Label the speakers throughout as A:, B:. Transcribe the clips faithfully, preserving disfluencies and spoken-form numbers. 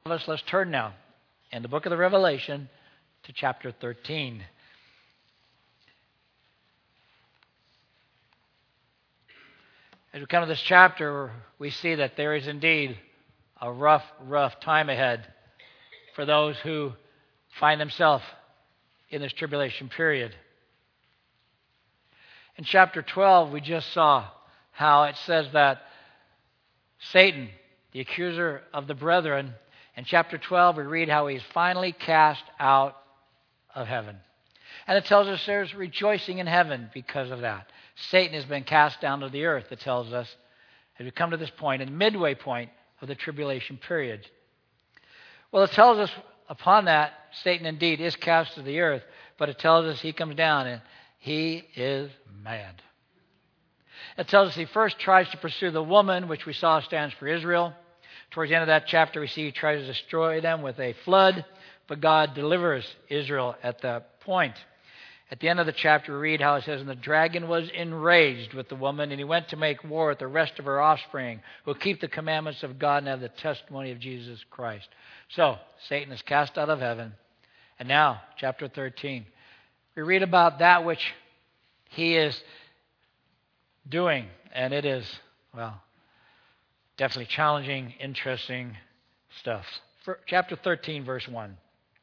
A: Us, let's turn now in the book of the Revelation to chapter thirteen. As we come to this chapter, we see that there is indeed a rough, rough time ahead for those who find themselves in this tribulation period. In chapter twelve, we just saw how it says that Satan, the accuser of the brethren, in chapter twelve, we read how he's finally cast out of heaven. And it tells us there's rejoicing in heaven because of that. Satan has been cast down to the earth, it tells us, as we come to this point, in the midway point of the tribulation period. Well, it tells us upon that, Satan indeed is cast to the earth, but it tells us he comes down and he is mad. It tells us he first tries to pursue the woman, which we saw stands for Israel. Towards the end of that chapter, we see he tries to destroy them with a flood, but God delivers Israel at that point. At the end of the chapter, we read how it says, "And the dragon was enraged with the woman, and he went to make war with the rest of her offspring, who will keep the commandments of God and have the testimony of Jesus Christ." So, Satan is cast out of heaven. And now, chapter thirteen, we read about that which he is doing, and it is, well, definitely challenging, interesting stuff. For chapter thirteen, verse one.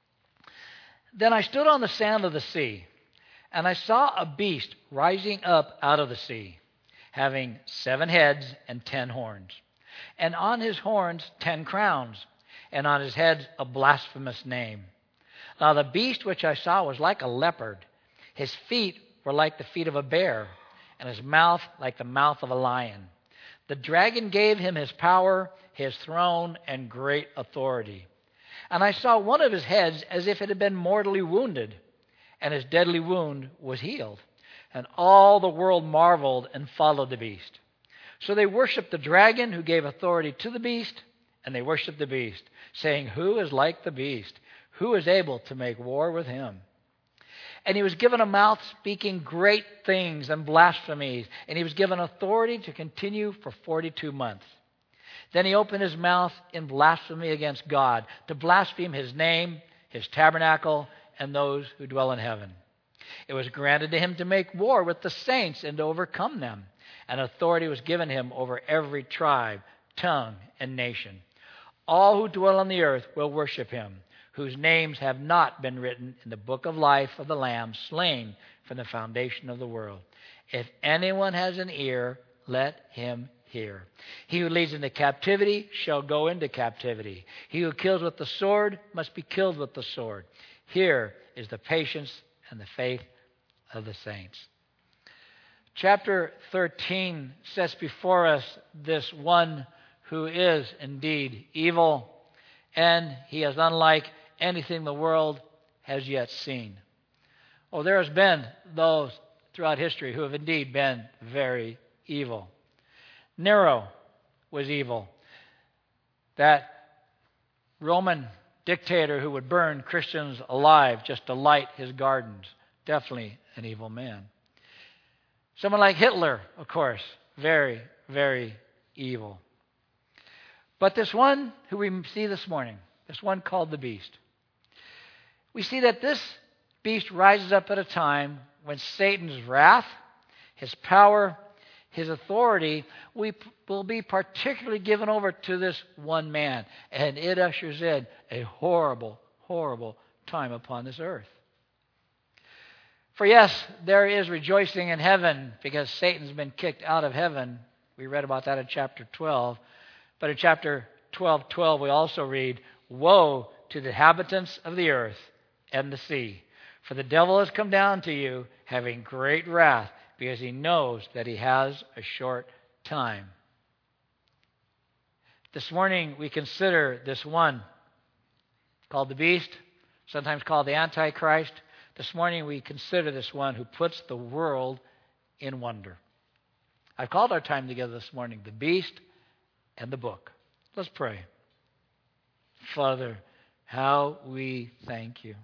A: "Then I stood on the sand of the sea, and I saw a beast rising up out of the sea, having seven heads and ten horns, and on his horns ten crowns, and on his heads a blasphemous name. Now the beast which I saw was like a leopard. His feet were like the feet of a bear, and his mouth like the mouth of a lion. The dragon gave him his power, his throne, and great authority. And I saw one of his heads as if it had been mortally wounded, and his deadly wound was healed. And all the world marveled and followed the beast. So they worshipped the dragon who gave authority to the beast, and they worshipped the beast, saying, 'Who is like the beast? Who is able to make war with him?' And he was given a mouth speaking great things and blasphemies, and he was given authority to continue for forty-two months. Then he opened his mouth in blasphemy against God, to blaspheme his name, his tabernacle, and those who dwell in heaven. It was granted to him to make war with the saints and to overcome them, and authority was given him over every tribe, tongue, and nation. All who dwell on the earth will worship him, whose names have not been written in the book of life of the Lamb slain from the foundation of the world. If anyone has an ear, let him hear. He who leads into captivity shall go into captivity. He who kills with the sword must be killed with the sword. Here is the patience and the faith of the saints." Chapter thirteen sets before us this one who is indeed evil, and he is unlike anything the world has yet seen. Oh, there has been those throughout history who have indeed been very evil. Nero was evil. That Roman dictator who would burn Christians alive just to light his gardens. Definitely an evil man. Someone like Hitler, of course, very, very evil. But this one who we see this morning, this one called the beast, we see that this beast rises up at a time when Satan's wrath, his power, his authority will be particularly given over to this one man. And it ushers in a horrible, horrible time upon this earth. For yes, there is rejoicing in heaven because Satan's been kicked out of heaven. We read about that in chapter twelve. But in chapter twelve, twelve, we also read, "Woe to the inhabitants of the earth and the sea, for the devil has come down to you, having great wrath, because he knows that he has a short time." This morning we consider this one called the beast, sometimes called the Antichrist. This morning we consider this one who puts the world in wonder. I've called our time together this morning, the beast and the book. Let's pray. Father, how we thank you.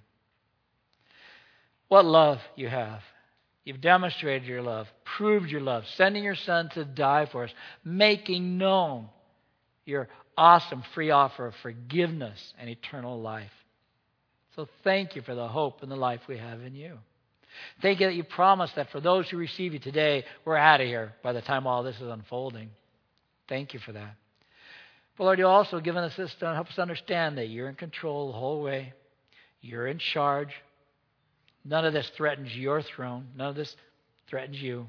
A: What love you have. You've demonstrated your love, proved your love, sending your Son to die for us, making known your awesome free offer of forgiveness and eternal life. So thank you for the hope and the life we have in you. Thank you that you promised that for those who receive you today, we're out of here by the time all this is unfolding. Thank you for that. But Lord, you've also given us this to help us understand that you're in control the whole way. You're in charge. None of this threatens your throne. None of this threatens you.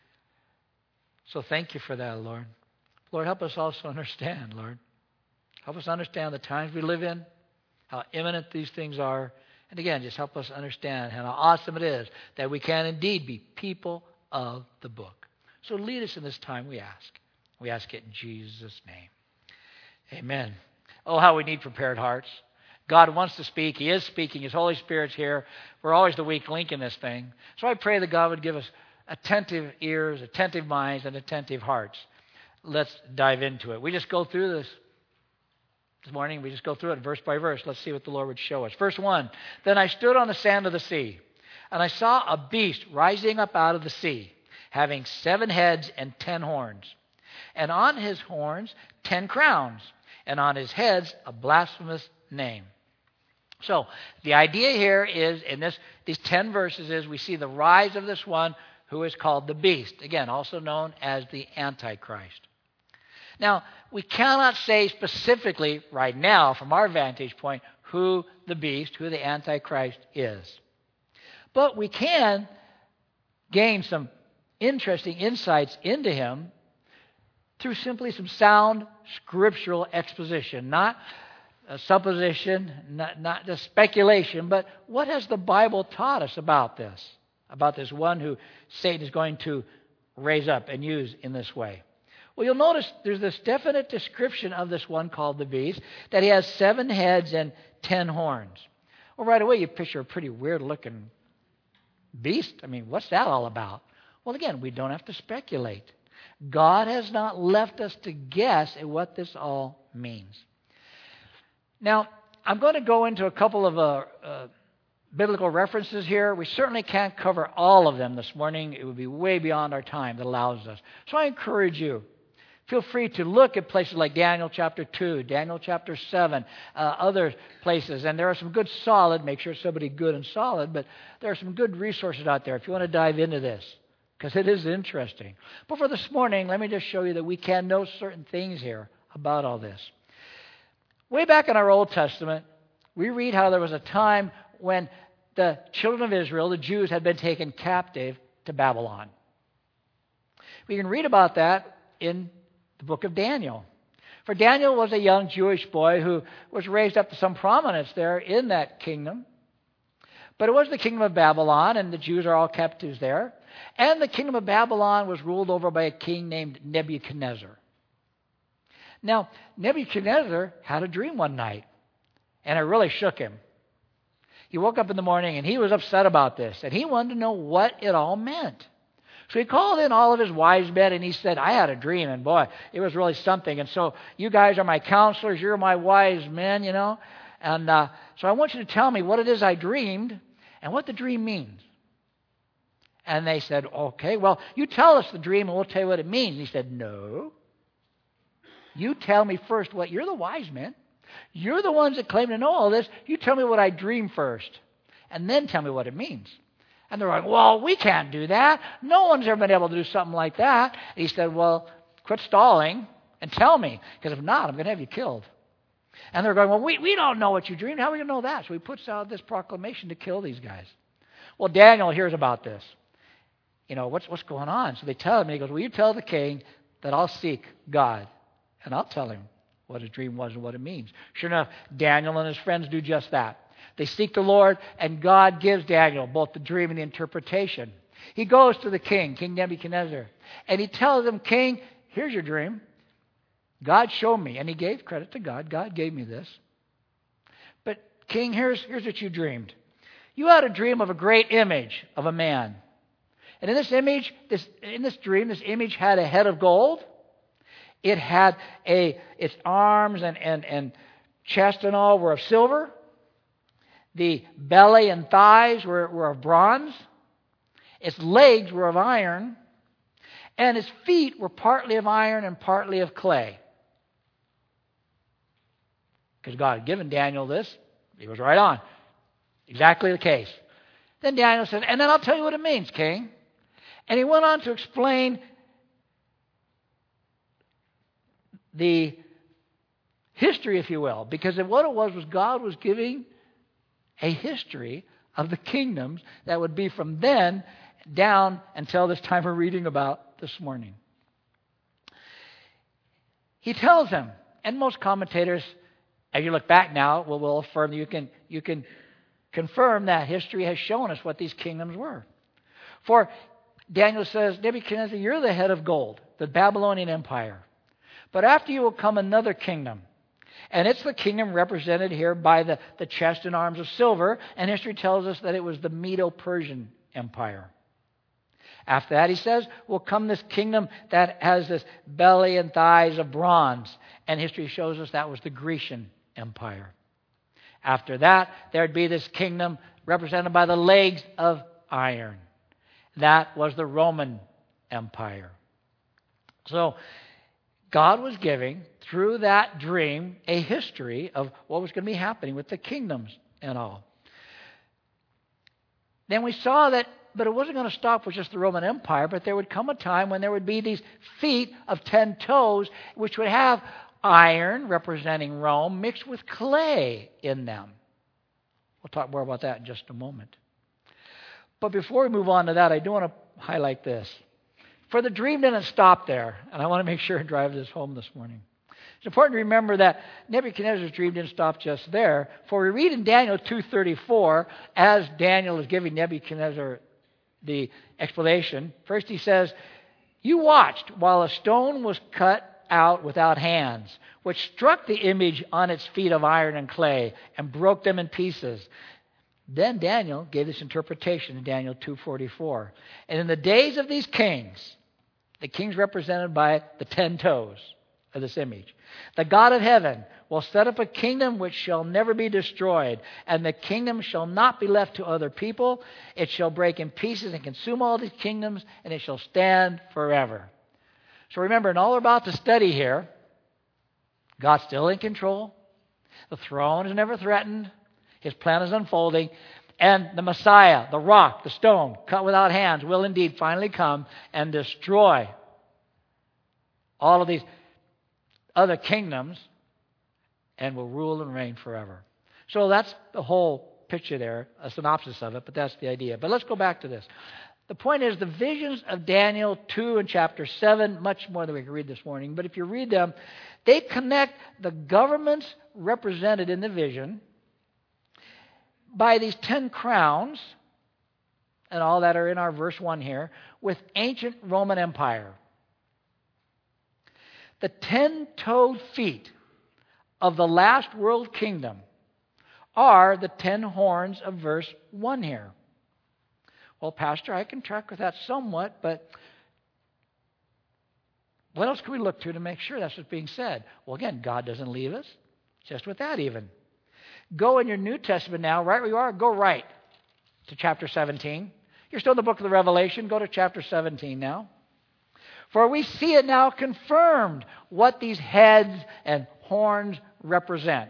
A: So thank you for that, Lord. Lord, help us also understand, Lord. Help us understand the times we live in, how imminent these things are. And again, just help us understand how awesome it is that we can indeed be people of the book. So lead us in this time, we ask. We ask it in Jesus' name. Amen. Oh, how we need prepared hearts. God wants to speak. He is speaking. His Holy Spirit's here. We're always the weak link in this thing. So I pray that God would give us attentive ears, attentive minds, and attentive hearts. Let's dive into it. We just go through this this morning. We just go through it verse by verse. Let's see what the Lord would show us. Verse one, then I stood on the sand of the sea, and I saw a beast rising up out of the sea, having seven heads and ten horns, and on his horns ten crowns, and on his heads a blasphemous name. So the idea here is, in this these ten verses, is we see the rise of this one who is called the beast, again, also known as the Antichrist. Now, we cannot say specifically right now, from our vantage point, who the beast, who the Antichrist is. But we can gain some interesting insights into him through simply some sound scriptural exposition, not a supposition, not, not just speculation, but what has the Bible taught us about this, about this one who Satan is going to raise up and use in this way? Well, you'll notice there's this definite description of this one called the beast, that he has seven heads and ten horns. Well, right away you picture a pretty weird-looking beast. I mean, what's that all about? Well, again, we don't have to speculate. God has not left us to guess at what this all means. Now, I'm going to go into a couple of uh, uh, biblical references here. We certainly can't cover all of them this morning. It would be way beyond our time that allows us. So I encourage you, feel free to look at places like Daniel chapter two, Daniel chapter seven, uh, other places. And there are some good solid, make sure it's somebody good and solid, but there are some good resources out there if you want to dive into this, because it is interesting. But for this morning, let me just show you that we can know certain things here about all this. Way back in our Old Testament, we read how there was a time when the children of Israel, the Jews, had been taken captive to Babylon. We can read about that in the book of Daniel. For Daniel was a young Jewish boy who was raised up to some prominence there in that kingdom. But it was the kingdom of Babylon, and the Jews are all captives there. And the kingdom of Babylon was ruled over by a king named Nebuchadnezzar. Now, Nebuchadnezzar had a dream one night, and it really shook him. He woke up in the morning, and he was upset about this, and he wanted to know what it all meant. So he called in all of his wise men, and he said, I had a dream, and boy, it was really something. And so you guys are my counselors, you're my wise men, you know. And uh, so I want you to tell me what it is I dreamed and what the dream means. And they said, okay, well, you tell us the dream, and we'll tell you what it means. And he said, no. You tell me first what, you're the wise men. You're the ones that claim to know all this. You tell me what I dream first, and then tell me what it means. And they're like, well, we can't do that. No one's ever been able to do something like that. And he said, well, quit stalling and tell me, because if not, I'm going to have you killed. And they're going, well, we, we don't know what you dreamed. How are we going to know that? So he puts out this proclamation to kill these guys. Well, Daniel hears about this. You know, what's what's going on? So they tell him, and he goes, well, you tell the king that I'll seek God, and I'll tell him what his dream was and what it means. Sure enough, Daniel and his friends do just that. They seek the Lord, and God gives Daniel both the dream and the interpretation. He goes to the king, King Nebuchadnezzar, and he tells him, King, here's your dream. God showed me, and he gave credit to God. God gave me this. But King, here's, here's what you dreamed. You had a dream of a great image of a man. And in this image, this, in this dream, this image had a head of gold. It had a, its arms and, and, and chest and all were of silver. The belly and thighs were, were of bronze. Its legs were of iron. And its feet were partly of iron and partly of clay. because God had given Daniel this. He was right on. Exactly the case. Then Daniel said, and then I'll tell you what it means, king. And he went on to explain the history, if you will, because what it was was God was giving a history of the kingdoms that would be from then down until this time we're reading about this morning. He tells them, and most commentators, as you look back now, will, will affirm that you can, you can confirm that history has shown us what these kingdoms were. For Daniel says, Nebuchadnezzar, you're the head of gold, the Babylonian Empire. But after you will come another kingdom. And it's the kingdom represented here by the, the chest and arms of silver. And history tells us that it was the Medo-Persian Empire. After that, he says, will come this kingdom that has this belly and thighs of bronze. And history shows us that was the Grecian Empire. After that, there'd be this kingdom represented by the legs of iron. That was the Roman Empire. So, God was giving, through that dream, a history of what was going to be happening with the kingdoms and all. Then we saw that, but it wasn't going to stop with just the Roman Empire, but there would come a time when there would be these feet of ten toes, which would have iron, representing Rome, mixed with clay in them. We'll talk more about that in just a moment. But before we move on to that, I do want to highlight this. For the dream didn't stop there, and I want to make sure and drive this home this morning. It's important to remember that Nebuchadnezzar's dream didn't stop just there. For we read in Daniel two thirty-four, as Daniel is giving Nebuchadnezzar the explanation, first he says, you watched while a stone was cut out without hands, which struck the image on its feet of iron and clay and broke them in pieces. Then Daniel gave this interpretation in Daniel two forty-four. And in the days of these kings, the kings represented by the ten toes of this image, the God of heaven will set up a kingdom which shall never be destroyed, and the kingdom shall not be left to other people. It shall break in pieces and consume all these kingdoms, and it shall stand forever. So remember, in all we're about to study here, God's still in control. The throne is never threatened. His plan is unfolding. And the Messiah, the rock, the stone, cut without hands, will indeed finally come and destroy all of these other kingdoms and will rule and reign forever. So that's the whole picture there, a synopsis of it, but that's the idea. But let's go back to this. The point is, the visions of Daniel two and chapter seven, much more than we can read this morning, but if you read them, they connect the governments represented in the vision by these ten crowns, and all that are in our verse one here, with ancient Roman Empire. The ten-toed feet of the last world kingdom are the ten horns of verse one here. Well, Pastor, I can track with that somewhat, but what else can we look to to make sure that's what's being said? Well, again, God doesn't leave us. Just with that even. Go in your New Testament now, right where you are, go right to chapter seventeen. You're still in the book of the Revelation. Go to chapter seventeen now. For we see it now confirmed what these heads and horns represent.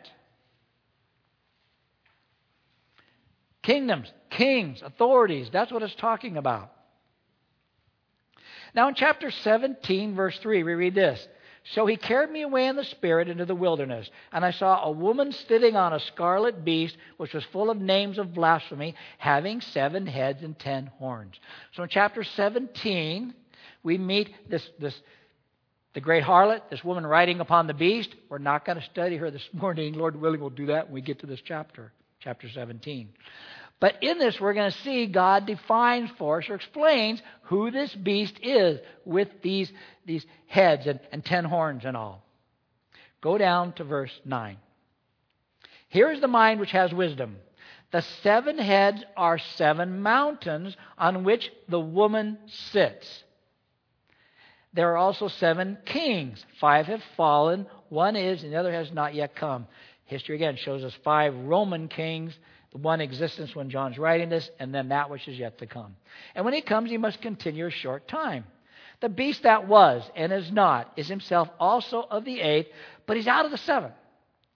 A: Kingdoms, kings, authorities, that's what it's talking about. Now in chapter seventeen, verse three, we read this. So he carried me away in the Spirit into the wilderness, and I saw a woman sitting on a scarlet beast, which was full of names of blasphemy, having seven heads and ten horns. So in chapter seventeen, we meet this, this the great harlot, this woman riding upon the beast. We're not going to study her this morning. Lord willing, we'll do that when we get to this chapter, chapter seventeen. But in this, we're going to see God defines for us or explains who this beast is with these, these heads and, and ten horns and all. Go down to verse nine. Here is the mind which has wisdom. The seven heads are seven mountains on which the woman sits. There are also seven kings. Five have fallen. One is, and the other has not yet come. History again shows us five Roman kings. The one existence when John's writing this, and then that which is yet to come. And when he comes, he must continue a short time. The beast that was and is not is himself also of the eighth, but he's out of the seven.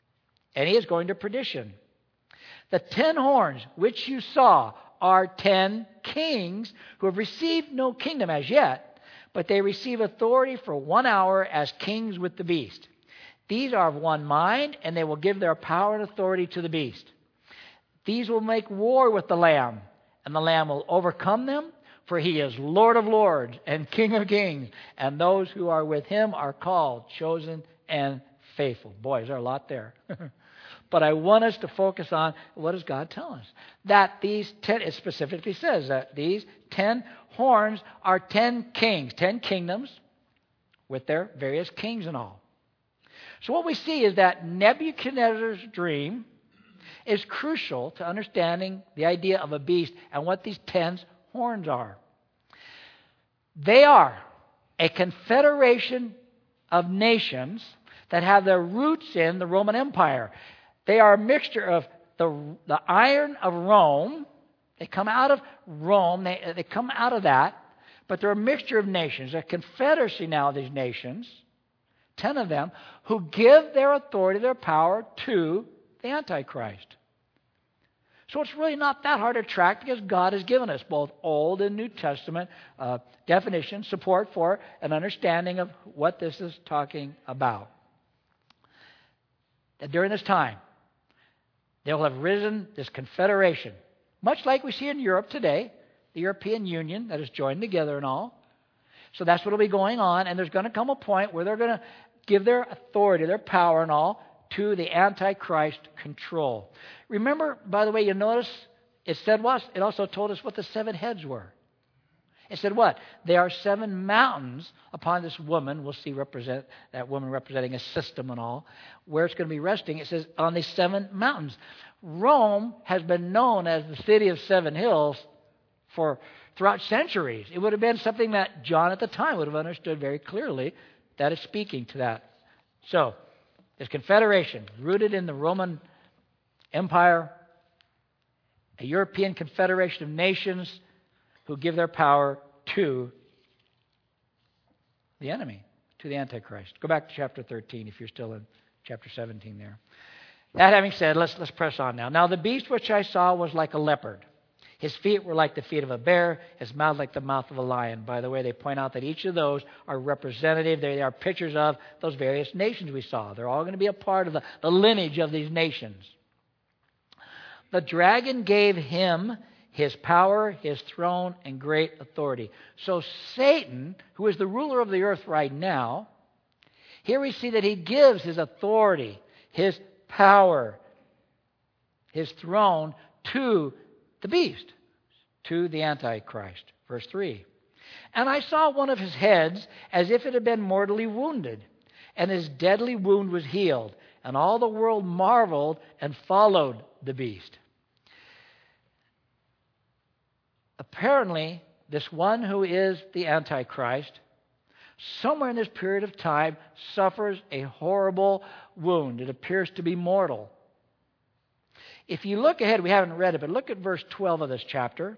A: and he is going to perdition. The ten horns which you saw are ten kings who have received no kingdom as yet, but they receive authority for one hour as kings with the beast. These are of one mind, and they will give their power and authority to the beast. These will make war with the Lamb, and the Lamb will overcome them, for he is Lord of lords and King of kings, and those who are with him are called, chosen, and faithful. Boy, is there a lot there. But I want us to focus on, what does God tell us? That these ten, it specifically says that these ten horns are ten kings, ten kingdoms with their various kings and all. So what we see is that Nebuchadnezzar's dream is crucial to understanding the idea of a beast and what these ten horns are. They are a confederation of nations that have their roots in the Roman Empire. They are a mixture of the, the iron of Rome. They come out of Rome. They, they come out of that. But they're a mixture of nations, a confederacy now of these nations, ten of them, who give their authority, their power to the Antichrist. So it's really not that hard to track because God has given us both Old and New Testament uh, definition, support for an understanding of what this is talking about. That during this time, there will have risen this confederation, much like we see in Europe today, the European Union that is joined together and all. So that's what will be going on, and there's going to come a point where they're going to give their authority, their power and all, to the Antichrist control. Remember, by the way, you notice it said what? It also told us what the seven heads were. It said what? There are seven mountains upon this woman. We'll see represent that woman representing a system and all. Where it's going to be resting, it says on these seven mountains. Rome has been known as the city of seven hills for throughout centuries. It would have been something that John at the time would have understood very clearly that it's speaking to that. So, this confederation rooted in the Roman Empire, a European confederation of nations who give their power to the enemy, to the Antichrist. Go back to chapter thirteen if you're still in chapter seventeen there. That having said, let's, let's press on now. Now the beast which I saw was like a leopard. His feet were like the feet of a bear, his mouth like the mouth of a lion. By the way, they point out that each of those are representative. They are pictures of those various nations we saw. They're all going to be a part of the, the lineage of these nations. The dragon gave him his power, his throne, and great authority. So Satan, who is the ruler of the earth right now, here we see that he gives his authority, his power, his throne to the beast, to the Antichrist. Verse three. And I saw one of his heads as if it had been mortally wounded, and his deadly wound was healed, and all the world marveled and followed the beast. Apparently, this one who is the Antichrist, somewhere in this period of time, suffers a horrible wound. It appears to be mortal. If you look ahead, we haven't read it, but look at verse twelve of this chapter.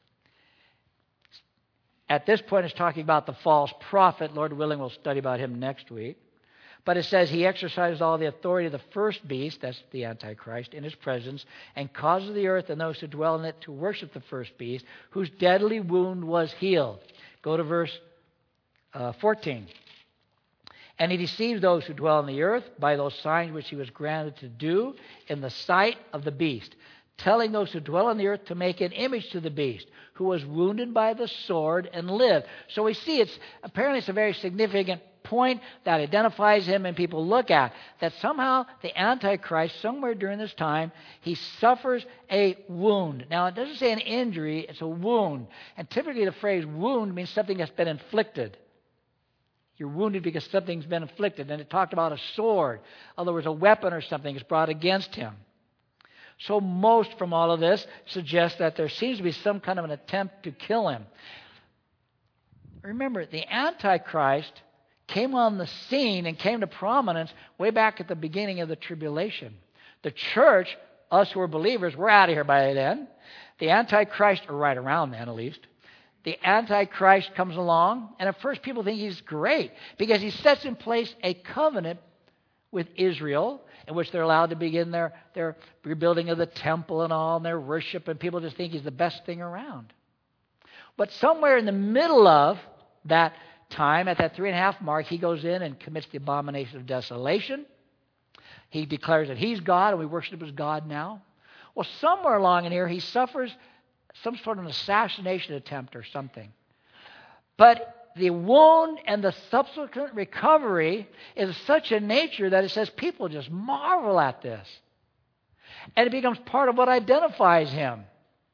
A: At this point, it's talking about the false prophet. Lord willing, we'll study about him next week. But it says he exercised all the authority of the first beast, that's the Antichrist, in his presence, and causes the earth and those who dwell in it to worship the first beast, whose deadly wound was healed. Go to verse uh, fourteen. And he deceives those who dwell on the earth by those signs which he was granted to do in the sight of the beast, telling those who dwell on the earth to make an image to the beast, who was wounded by the sword and lived. So we see it's apparently it's a very significant point that identifies him and people look at, that somehow the Antichrist, somewhere during this time, he suffers a wound. Now, it doesn't say an injury, it's a wound. And typically the phrase wound means something that's been inflicted. You're wounded because something's been inflicted. And it talked about a sword. In other words, a weapon or something is brought against him. So most from all of this suggests that there seems to be some kind of an attempt to kill him. Remember, the Antichrist came on the scene and came to prominence way back at the beginning of the tribulation. The church, us who are believers, we're out of here by then. The Antichrist, or right around then at least, the Antichrist comes along, and at first people think he's great because he sets in place a covenant with Israel, in which they're allowed to begin their, their rebuilding of the temple and all, and their worship, and people just think he's the best thing around. But somewhere in the middle of that time, at that three and a half mark, he goes in and commits the abomination of desolation. He declares that he's God, and we worship him as God now. Well, somewhere along in here, he suffers some sort of an assassination attempt or something. But the wound and the subsequent recovery is such a nature that it says people just marvel at this. And it becomes part of what identifies him.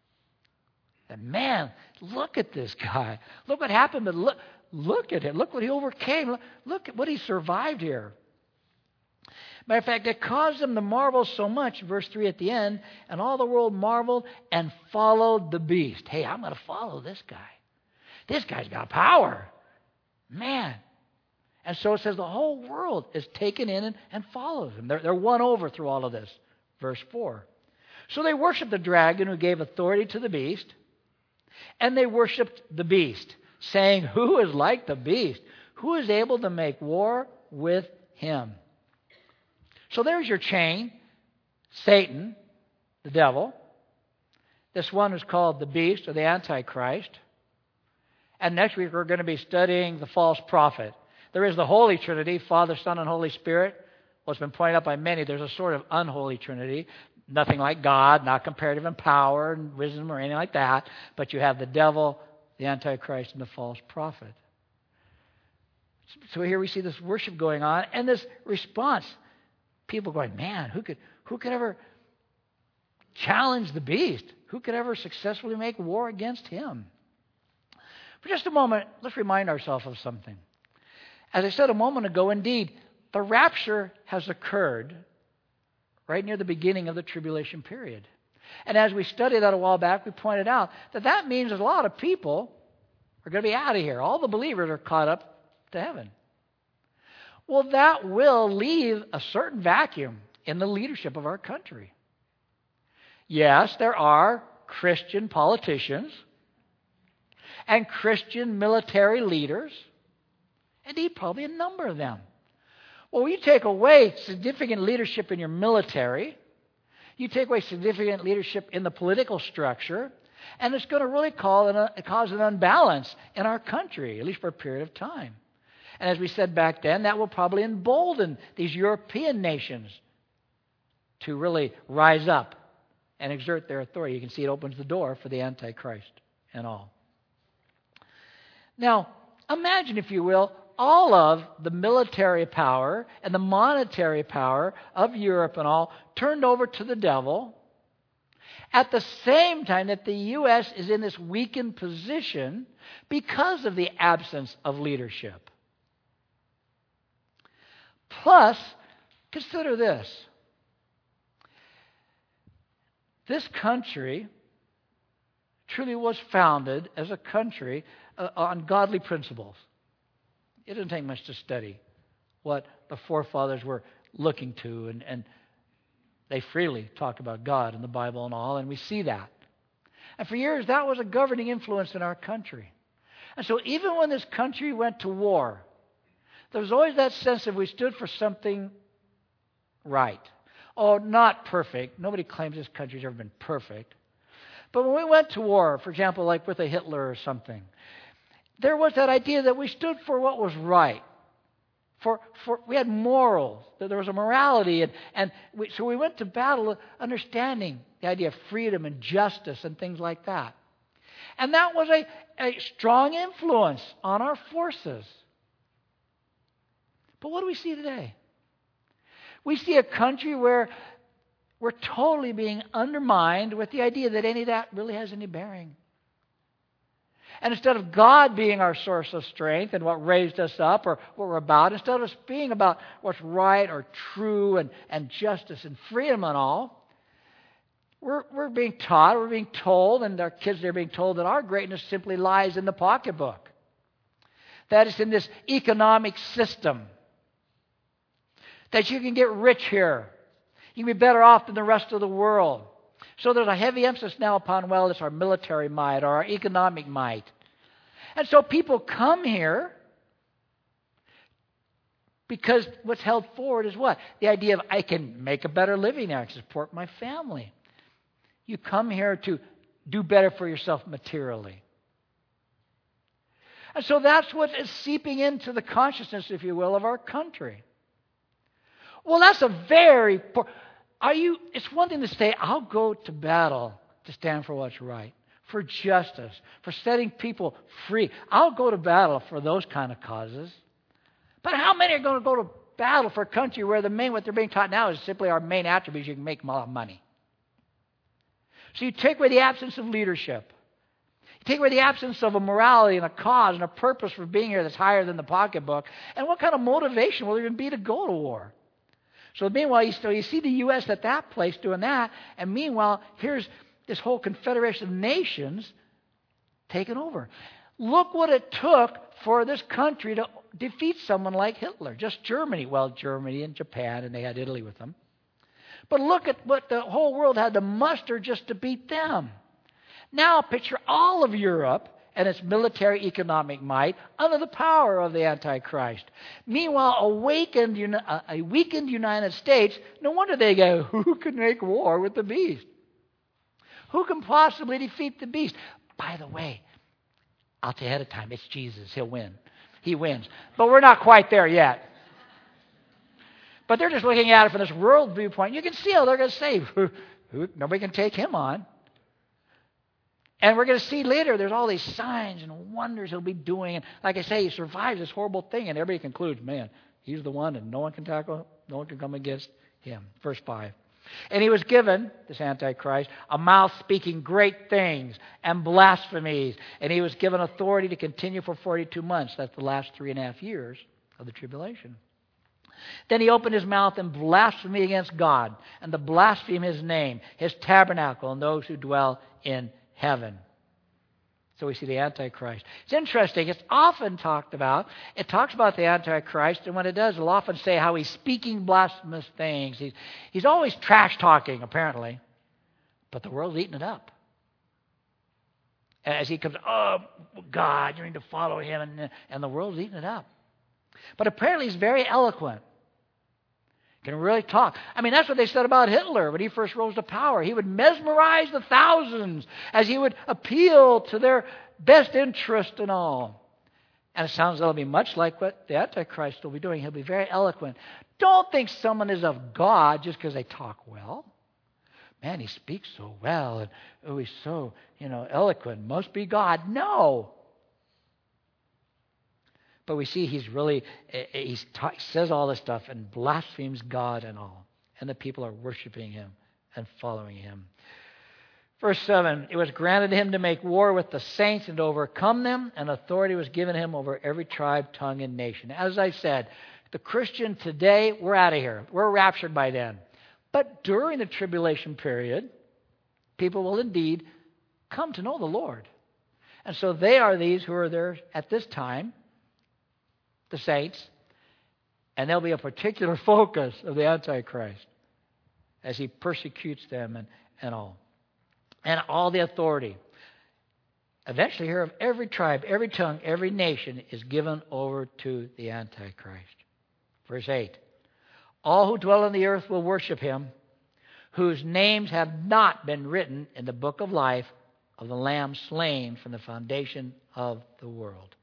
A: And man, look at this guy. Look what happened, but look, look at him. Look what he overcame. Look, look at what he survived here. Matter of fact, it caused them to marvel so much, verse three at the end, and all the world marveled and followed the beast. Hey, I'm going to follow this guy. This guy's got power. Man. And so it says the whole world is taken in and, and follows him. They're, they're won over through all of this. Verse four. So they worshiped the dragon who gave authority to the beast, and they worshiped the beast, saying, who is like the beast? Who is able to make war with him? So there's your chain. Satan, the devil. This one is called the beast or the Antichrist. And next week we're going to be studying the false prophet. There is the Holy Trinity, Father, Son, and Holy Spirit. What's been pointed out by many, there's a sort of unholy Trinity. Nothing like God, not comparative in power and wisdom or anything like that. But you have the devil, the Antichrist, and the false prophet. So here we see this worship going on and this response. People going, man, who could who could ever challenge the beast? Who could ever successfully make war against him? For just a moment, let's remind ourselves of something. As I said a moment ago, indeed, the rapture has occurred right near the beginning of the tribulation period. And as we studied that a while back, we pointed out that that means that a lot of people are going to be out of here. All the believers are caught up to heaven. Well, that will leave a certain vacuum in the leadership of our country. Yes, there are Christian politicians and Christian military leaders. Indeed, probably a number of them. Well, you take away significant leadership in your military, you take away significant leadership in the political structure, and it's going to really call an, cause an unbalance in our country, at least for a period of time. And as we said back then, that will probably embolden these European nations to really rise up and exert their authority. You can see it opens the door for the Antichrist and all. Now, imagine, if you will, all of the military power and the monetary power of Europe and all turned over to the devil at the same time that the U S is in this weakened position because of the absence of leadership. Plus, consider this. This country truly was founded as a country uh, on godly principles. It doesn't take much to study what the forefathers were looking to, and, and they freely talk about God in the Bible and all, and we see that. And for years, that was a governing influence in our country. And so even when this country went to war, there was always that sense that we stood for something right. Oh, not perfect. Nobody claims this country's ever been perfect. But when we went to war, for example, like with a Hitler or something, there was that idea that we stood for what was right. For, for we had morals, that there was a morality, and, and we, so we went to battle understanding the idea of freedom and justice and things like that. And that was a, a strong influence on our forces. But what do we see today? We see a country where we're totally being undermined with the idea that any of that really has any bearing. And instead of God being our source of strength and what raised us up or what we're about, instead of us being about what's right or true and, and justice and freedom and all, we're, we're being taught, we're being told, and our kids are being told that our greatness simply lies in the pocketbook. That is in this economic system. That you can get rich here. You can be better off than the rest of the world. So there's a heavy emphasis now upon, well, it's our military might or our economic might. And so people come here Because what's held forward is what? The idea of I can make a better living there. I can support my family. You come here to do better for yourself materially. And so that's what is seeping into the consciousness, if you will, of our country. Well, that's a very poor... Are you? It's one thing to say, I'll go to battle to stand for what's right, for justice, for setting people free. I'll go to battle for those kind of causes. But how many are going to go to battle for a country where the main, what they're being taught now is simply our main attribute is you can make a lot of money? So you take away the absence of leadership. You take away the absence of a morality and a cause and a purpose for being here that's higher than the pocketbook. And what kind of motivation will there even be to go to war? So meanwhile, you, still, you see the U S at that place doing that. And meanwhile, here's this whole confederation of nations taken over. Look what it took for this country to defeat someone like Hitler. Just Germany. Well, Germany and Japan, and they had Italy with them. But look at what the whole world had to muster just to beat them. Now picture all of Europe and its military economic might under the power of the Antichrist. Meanwhile, awakened, a weakened United States, no wonder they go, who can make war with the beast? Who can possibly defeat the beast? By the way, I'll tell you ahead of time, it's Jesus. He'll win. He wins. But we're not quite there yet. But they're just looking at it from this world viewpoint. You can see how they're going to say, who, who, nobody can take him on. And we're going to see later, there's all these signs and wonders he'll be doing. And like I say, he survives this horrible thing. And everybody concludes, man, he's the one and no one can tackle, no one can come against him. Verse five. And he was given, this Antichrist, a mouth speaking great things and blasphemies. And he was given authority to continue for forty-two months. That's the last three and a half years of the tribulation. Then he opened his mouth in blasphemy against God and to blaspheme his name, his tabernacle, and those who dwell in heaven. So we see the Antichrist. It's interesting. It's often talked about. It talks about the Antichrist, and when it does, it'll often say how he's speaking blasphemous things. He's, he's always trash talking, apparently. But the world's eating it up. As he comes, oh, God, you need to follow him, and, and the world's eating it up. But apparently he's very eloquent. Can really talk. I mean, that's what they said about Hitler when he first rose to power. He would mesmerize the thousands as he would appeal to their best interest and all. And it sounds that'll be much like what the Antichrist will be doing. He'll be very eloquent. Don't think someone is of God just because they talk well. Man, he speaks so well, and oh, he's so, you know, eloquent. Must be God. No. But we see he's really, he says all this stuff and blasphemes God and all. And the people are worshiping him and following him. Verse seven, it was granted him to make war with the saints and to overcome them, and authority was given him over every tribe, tongue, and nation. As I said, the Christian today, we're out of here. We're raptured by then. But during the tribulation period, people will indeed come to know the Lord. And so they are these who are there at this time, the saints, and there'll be a particular focus of the Antichrist as he persecutes them and, and all. And all the authority, eventually here of every tribe, every tongue, every nation is given over to the Antichrist. Verse eight, all who dwell on the earth will worship him, whose names have not been written in the book of life of the Lamb slain from the foundation of the world.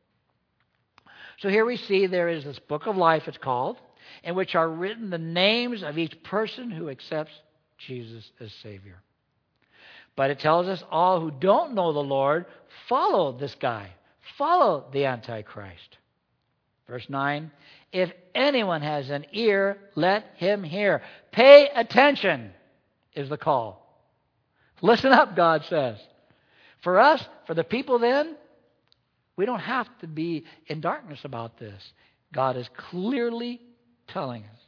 A: So here we see there is this book of life, it's called, in which are written the names of each person who accepts Jesus as Savior. But it tells us all who don't know the Lord follow this guy, follow the Antichrist. Verse nine, if anyone has an ear, let him hear. Pay attention is the call. Listen up, God says. For us, for the people then, we don't have to be in darkness about this. God is clearly telling us,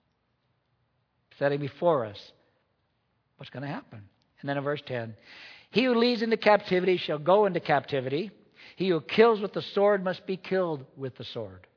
A: setting before us what's going to happen. And then in verse ten, he who leads into captivity shall go into captivity. He who kills with the sword must be killed with the sword.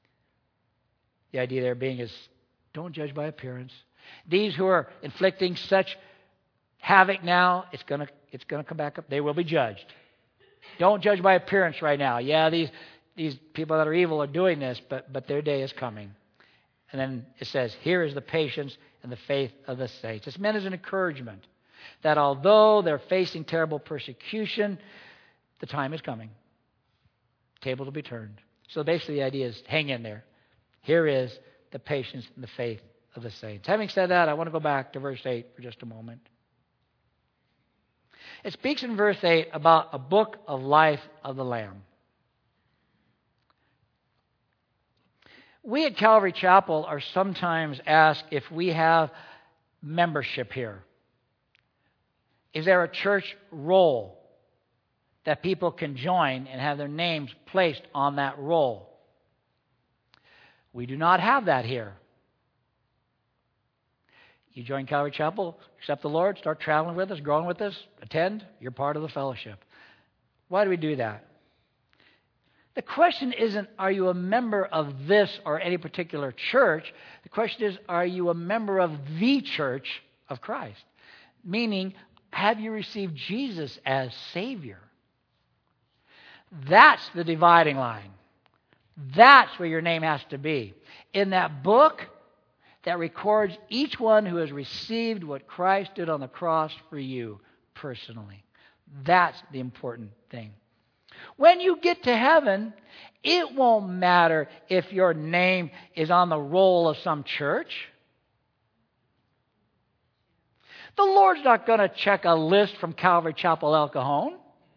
A: The idea there being is, don't judge by appearance. These who are inflicting such havoc now, it's going to it's going to come back up. They will be judged. Don't judge by appearance right now. Yeah, these these people that are evil are doing this, but but their day is coming. And then it says, here is the patience and the faith of the saints. It's meant as an encouragement that although they're facing terrible persecution, the time is coming. Tables will be turned. So basically the idea is hang in there. Here is the patience and the faith of the saints. Having said that, I want to go back to verse eight for just a moment. It speaks in verse eight about a book of life of the Lamb. We at Calvary Chapel are sometimes asked if we have membership here. Is there a church roll that people can join and have their names placed on that roll? We do not have that here. You join Calvary Chapel, accept the Lord, start traveling with us, growing with us, attend, you're part of the fellowship. Why do we do that? The question isn't, are you a member of this or any particular church? The question is, are you a member of the church of Christ? Meaning, have you received Jesus as Savior? That's the dividing line. That's where your name has to be. In that book that records each one who has received what Christ did on the cross for you personally. That's the important thing. When you get to heaven, it won't matter if your name is on the roll of some church. The Lord's not going to check a list from Calvary Chapel, El Cajon.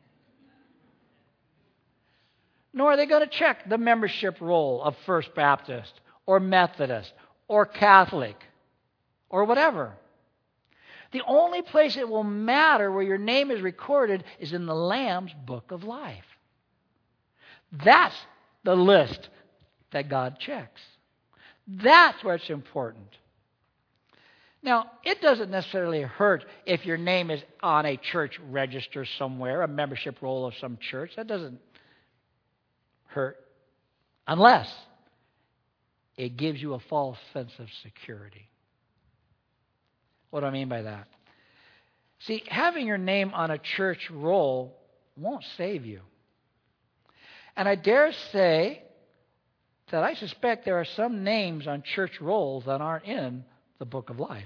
A: Nor are they going to check the membership roll of First Baptist or Methodist or Catholic or whatever. The only place it will matter where your name is recorded is in the Lamb's Book of Life. That's the list that God checks. That's where it's important. Now, it doesn't necessarily hurt if your name is on a church register somewhere, a membership roll of some church. That doesn't hurt unless it gives you a false sense of security. What do I mean by that? See, having your name on a church roll won't save you. And I dare say that I suspect there are some names on church rolls that aren't in the Book of Life.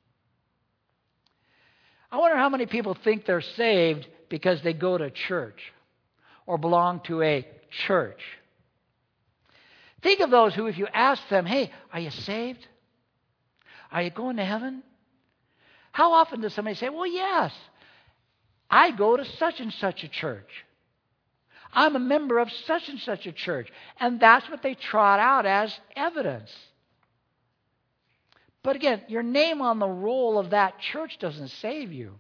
A: I wonder how many people think they're saved because they go to church or belong to a church. Think of those who, if you ask them, hey, are you saved? Are you going to heaven? How often does somebody say, well, yes, I go to such and such a church. I'm a member of such and such a church. And that's what they trot out as evidence. But again, your name on the roll of that church doesn't save you.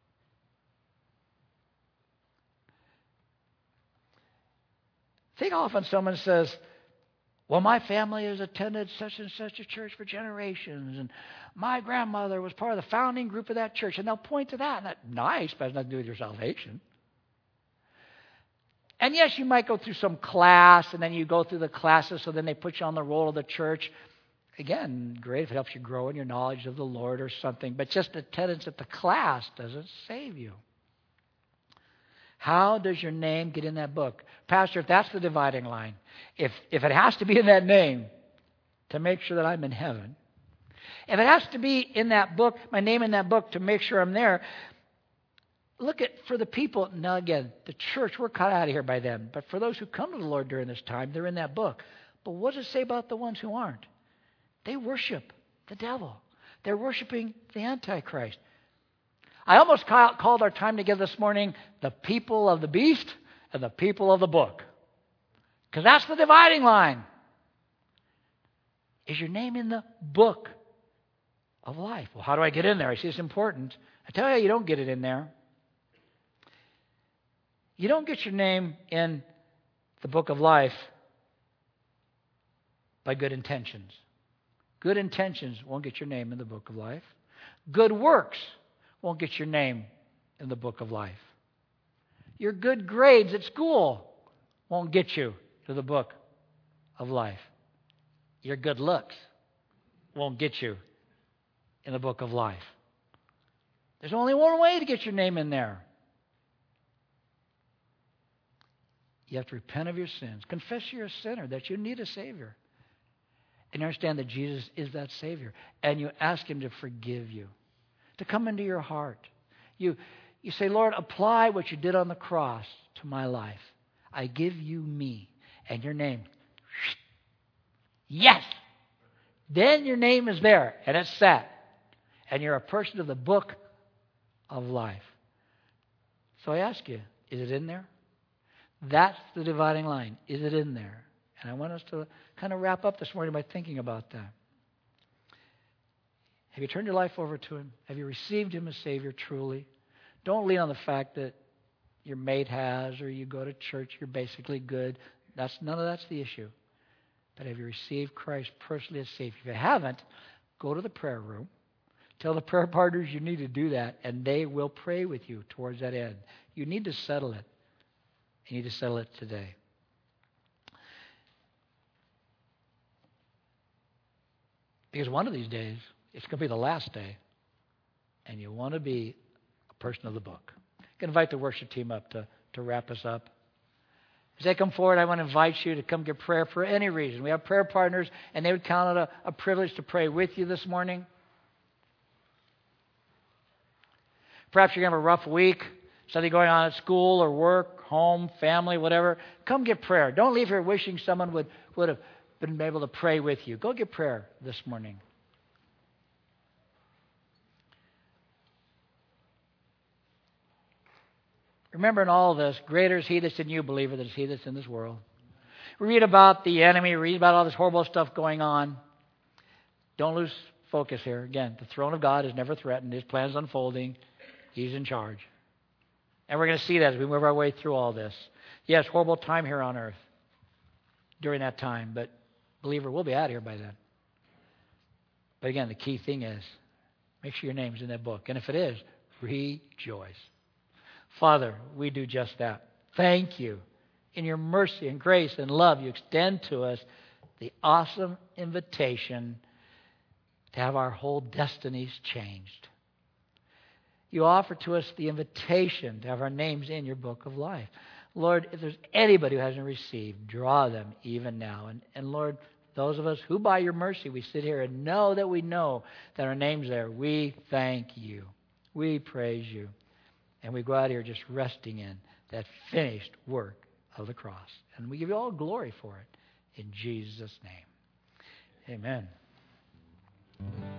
A: Think often someone says, well, my family has attended such and such a church for generations, and my grandmother was part of the founding group of that church, and they'll point to that, and that's nice, but it has nothing to do with your salvation. And yes, you might go through some class, and then you go through the classes, so then they put you on the roll of the church. Again, great if it helps you grow in your knowledge of the Lord or something, but just attendance at the class doesn't save you. How does your name get in that book? Pastor, if that's the dividing line, if, if it has to be in that name to make sure that I'm in heaven, if it has to be in that book, my name in that book to make sure I'm there, look at, for the people, now again, the church, we're cut out of here by them, but for those who come to the Lord during this time, they're in that book. But what does it say about the ones who aren't? They worship the devil. They're worshiping the Antichrist. I almost called our time together this morning the people of the beast and the people of the book. Because that's the dividing line. Is your name in the book of life? Well, how do I get in there? I see it's important. I tell you, you don't get it in there. You don't get your name in the book of life by good intentions. Good intentions won't get your name in the book of life. Good works won't get your name in the book of life. Your good grades at school won't get you to the book of life. Your good looks won't get you in the book of life. There's only one way to get your name in there. You have to repent of your sins. Confess you're a sinner, that you need a Savior. and understand that Jesus is that Savior. And you ask Him to forgive you, to come into your heart. You, you say, Lord, apply what you did on the cross to my life. I give you me and your name. Yes! Then your name is there, and it's set. And you're a person of the book of life. So I ask you, is it in there? That's the dividing line. Is it in there? And I want us to kind of wrap up this morning by thinking about that. Have you turned your life over to Him? Have you received Him as Savior truly? Don't lean on the fact that your mate has or you go to church, you're basically good. That's none of that's the issue. But have you received Christ personally as Savior? If you haven't, go to the prayer room. Tell the prayer partners you need to do that, and they will pray with you towards that end. You need to settle it. You need to settle it today. Because one of these days, it's going to be the last day, and you want to be a person of the book. I can invite the worship team up to, to wrap us up. As they come forward, I want to invite you to come get prayer for any reason. We have prayer partners, and they would count it a, a privilege to pray with you this morning. Perhaps you're going to have a rough week, something going on at school or work, home, family, whatever. Come get prayer. Don't leave here wishing someone would, would have been able to pray with you. Go get prayer this morning. Remember in all of this, greater is He that's in you, believer, than is he that's in this world. We read about the enemy, read about all this horrible stuff going on. Don't lose focus here. Again, the throne of God is never threatened. His plan is unfolding. He's in charge. And we're going to see that as we move our way through all this. Yes, horrible time here on earth during that time, but believer, we'll be out of here by then. But again, the key thing is, make sure your name's in that book. And if it is, rejoice. Father, we do just that. Thank you. In your mercy and grace and love, you extend to us the awesome invitation to have our whole destinies changed. You offer to us the invitation to have our names in your book of life. Lord, if there's anybody who hasn't received, draw them even now. And, and Lord, those of us who by your mercy we sit here and know that we know that our name's there, we thank you. We praise you. And we go out here just resting in that finished work of the cross. And we give you all glory for it in Jesus' name. Amen.